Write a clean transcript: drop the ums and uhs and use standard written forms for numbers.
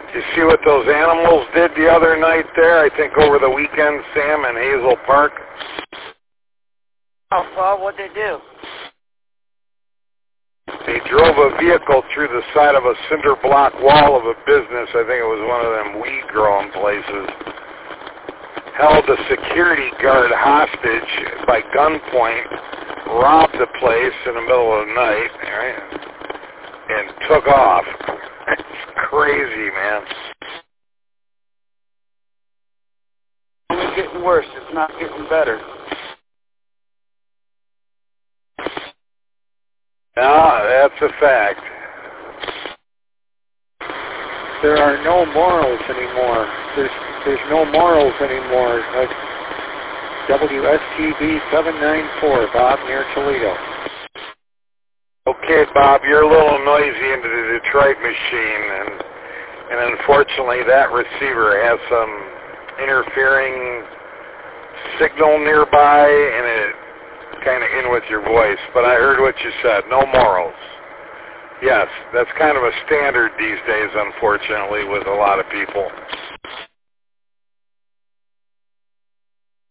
You see what those animals did the other night there? I think over the weekend, Sam, in Hazel Park. Oh, well, what'd they do? They drove a vehicle through the side of a cinder block wall of a business. I think it was one of them weed-growing places. Held a security guard hostage by gunpoint, robbed the place in the middle of the night, right, and took off. It's crazy, man. It's only getting worse. It's not getting better. No, that's a fact. There are no morals anymore. There's no morals anymore. WSTB 794, Bob, near Toledo. Okay, Bob, you're a little noisy into the Detroit machine, and unfortunately that receiver has some interfering signal nearby, and it kind of in with your voice. But I heard what you said. No morals. Yes, that's kind of a standard these days, unfortunately, with a lot of people.